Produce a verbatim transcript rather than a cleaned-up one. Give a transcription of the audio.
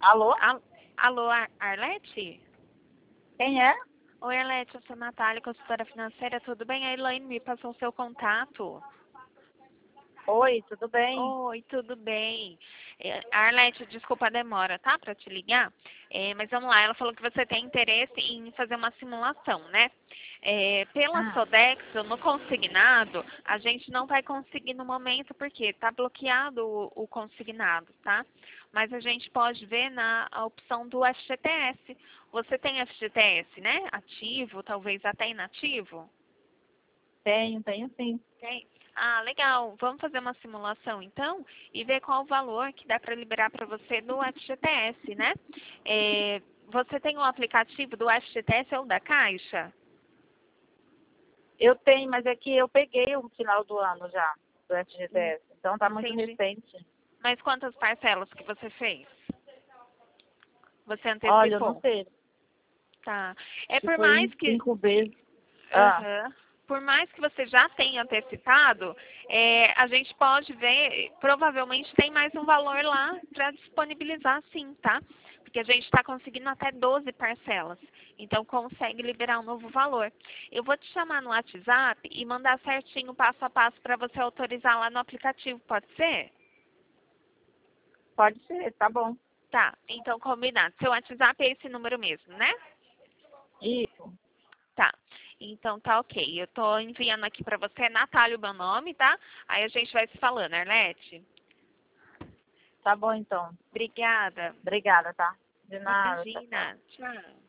Alô? Al- Alô, Ar- Arlete? Quem é? Oi, Arlete, eu sou a Natália, consultora financeira, tudo bem? A Elaine me passou o seu contato. Oi, tudo bem? Oi, tudo bem? É, Arlete, desculpa a demora, tá? Pra te ligar. É, mas vamos lá, ela falou que você tem interesse em fazer uma simulação, né? É, pela Ah, Sodexo, no consignado, a gente não vai conseguir no momento porque tá bloqueado o, o consignado, tá? Mas a gente pode ver na a opção do F G T S. Você tem F G T S, né? Ativo, talvez até inativo? tenho, tenho sim. Tem? Ah, legal. Vamos fazer uma simulação então e ver qual o valor que dá para liberar para você do F G T S, né? É, você tem o aplicativo do F G T S ou da Caixa? Eu tenho, mas é que eu peguei o final do ano já, do Hum, F G T S. Então tá muito Entendi. recente. Mas quantas parcelas que você fez? Você Olha, eu não antecipou? sei. Tá. É Acho que por foi mais em que cinco vezes. Ah, Aham. Por mais que você já tenha antecipado, é, a gente pode ver, provavelmente tem mais um valor lá para disponibilizar sim, tá? Porque a gente está conseguindo até doze parcelas. Então consegue liberar um novo valor. Eu vou te chamar no WhatsApp e mandar certinho o passo a passo para você autorizar lá no aplicativo, pode ser? pode ser, tá bom. Tá, então combinado. Seu WhatsApp é esse número mesmo, né? Isso, Tá. Então tá ok. Eu tô enviando aqui pra você, Natália, o meu nome, tá? Aí a gente vai se falando, Arlete. tá bom então. Obrigada. Obrigada, tá? De nada, tchau, tchau. Imagina. Tchau.